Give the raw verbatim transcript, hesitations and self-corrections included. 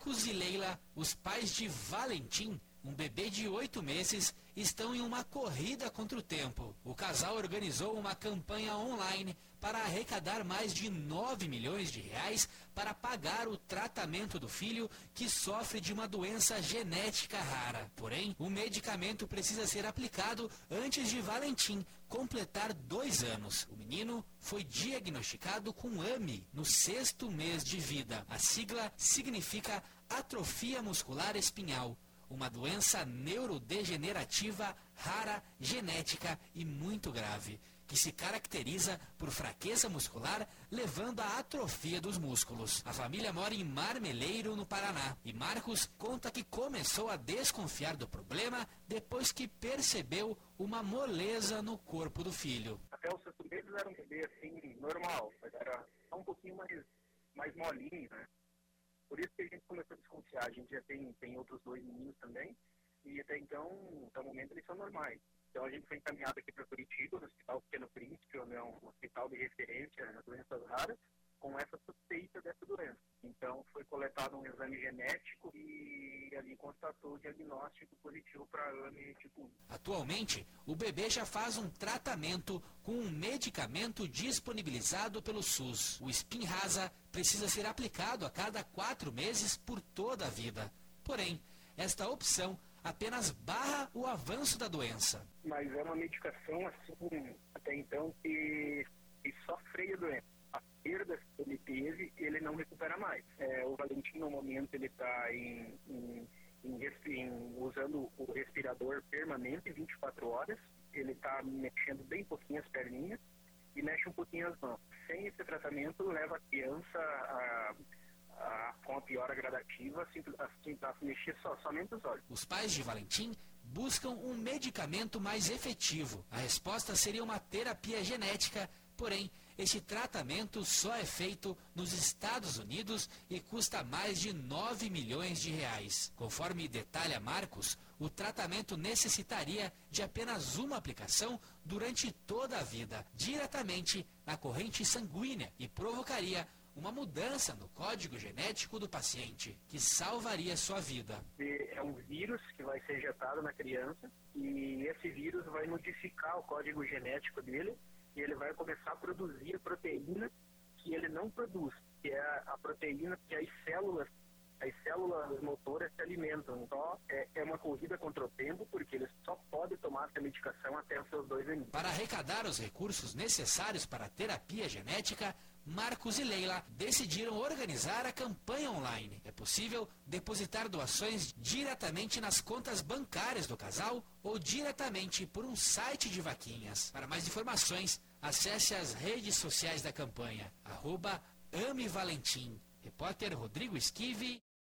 Marcos e Leila, os pais de Valentim, um bebê de oito meses, estão em uma corrida contra o tempo. O casal organizou uma campanha online para arrecadar mais de nove milhões de reais para pagar o tratamento do filho que sofre de uma doença genética rara. Porém, o medicamento precisa ser aplicado antes de Valentim completar dois anos. O menino foi diagnosticado com A M I no sexto mês de vida. A sigla significa atrofia muscular espinhal, uma doença neurodegenerativa rara, genética e muito grave, que se caracteriza por fraqueza muscular, levando à atrofia dos músculos. A família mora em Marmeleiro, no Paraná, e Marcos conta que começou a desconfiar do problema depois que percebeu uma moleza no corpo do filho. Até os sexto meses era um bebê assim, normal, mas era só um pouquinho mais, mais molinho, né? Por isso que a gente começou a desconfiar. A gente já tem, tem outros dois meninos também, e até então, até o momento, eles são normais. Então a gente foi encaminhado aqui para Curitiba, no Hospital Pequeno Príncipe, onde é um hospital de referência nas doenças raras, com essa suspeita dessa doença. Então foi coletado um exame genético e ali constatou o diagnóstico positivo para A M I tipo um. Atualmente, o bebê já faz um tratamento com um medicamento disponibilizado pelo SUS. O Spinraza precisa ser aplicado a cada quatro meses por toda a vida. Porém, esta opção apenas barra o avanço da doença. Mas é uma medicação, assim, até então, que, que só freia a doença. A perda que ele teve, ele não recupera mais. É, o Valentim, no momento, ele está em, em, em, em, usando o respirador permanente, vinte e quatro horas. Ele está mexendo bem pouquinho as perninhas e mexe um pouquinho as mãos. Sem esse tratamento, leva a criança a... A, com a piora gradativa, assim, a mexer só, somente os olhos. Os pais de Valentim buscam um medicamento mais efetivo. A resposta seria uma terapia genética, porém, esse tratamento só é feito nos Estados Unidos e custa mais de nove milhões de reais. Conforme detalha Marcos, o tratamento necessitaria de apenas uma aplicação durante toda a vida, diretamente na corrente sanguínea, e provocaria uma mudança no código genético do paciente, que salvaria sua vida. É um vírus que vai ser injetado na criança, e esse vírus vai modificar o código genético dele, e ele vai começar a produzir a proteína que ele não produz, que é a proteína que as células, as células motoras se alimentam. Então, é, é uma corrida contra o tempo, porque ele só pode tomar essa medicação até os seus dois anos. Para arrecadar os recursos necessários para a terapia genética, Marcos e Leila decidiram organizar a campanha online. É possível depositar doações diretamente nas contas bancárias do casal ou diretamente por um site de vaquinhas. Para mais informações, acesse as redes sociais da campanha, arroba Ame Valentim. Repórter Rodrigo Esquive.